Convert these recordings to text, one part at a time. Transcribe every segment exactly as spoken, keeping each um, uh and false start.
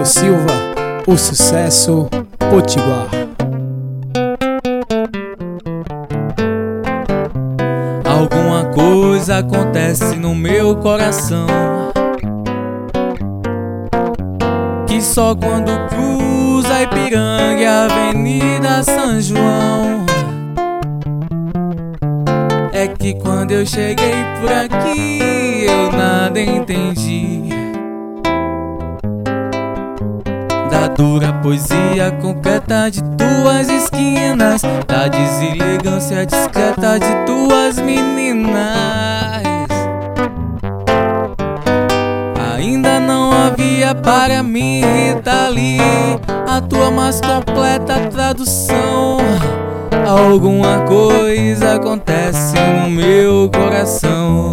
Silva, o sucesso Potiguar. Alguma coisa acontece no meu coração, que só quando cruza a Ipiranga e a Avenida São João é que quando eu cheguei por aqui eu nada entendi da dura poesia concreta de tuas esquinas, da deselegância discreta de tuas meninas. Ainda não havia para mim, Rita Lee, a tua mais completa tradução. Alguma coisa acontece no meu coração,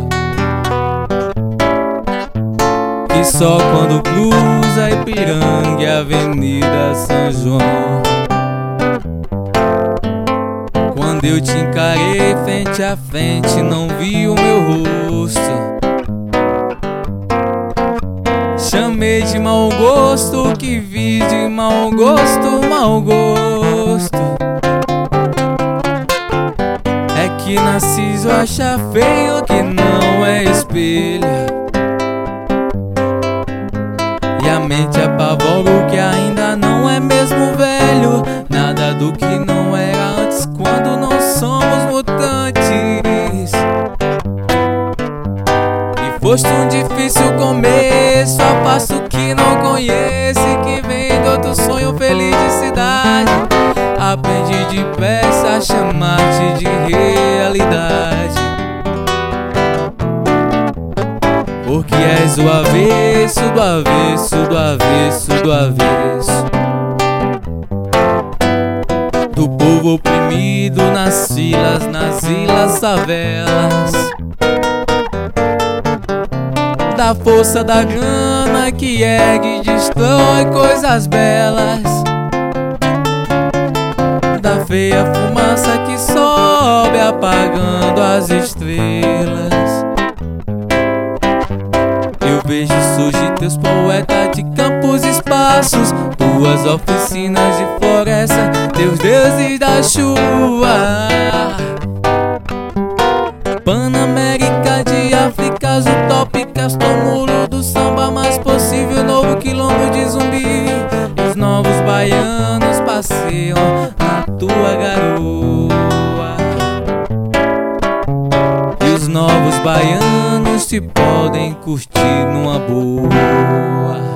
que só quando cruza a Ipiranga e a Avenida São João, quando eu te encarei frente a frente, não vi o meu rosto, chamei de mau gosto, que vi de mau gosto, mau gosto. É que Narciso acha feio que não é espelho, e a mente apavora o que ainda não é mesmo velho. Nada do que não era antes quando não somos mutantes. E foste um difícil começo, a passo que não conheço e que vem do outro sonho felicidade. Aprendi depressa a chamar-te de realidade, porque és o avesso do avesso do avesso do avesso do povo oprimido nas filas, nas ilhas, favelas, da força da grana que ergue e destrói coisas belas, da feia fumaça que sobe apagando as estrelas. Eu vejo surgir teus poetas de campos e espaços, tuas oficinas de floresta, teus deuses da chuva. Panamérica de Áfricas utópicas, túmulo do samba mais possível, novo quilombo de zumbi. E os novos baianos passeiam na tua garoa, e os novos baianos te podem curtir numa boa.